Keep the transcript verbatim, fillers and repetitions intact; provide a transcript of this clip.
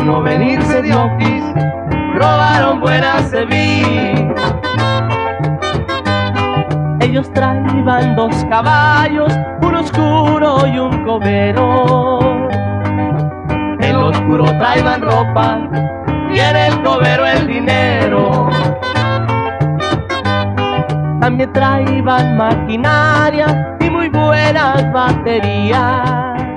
no venirse de Oquis, robaron buena Sevilla. Ellos traían dos caballos, un oscuro y un cobero. El oscuro traían ropa y en el cobero el dinero. También traían maquinaria y muy buenas baterías.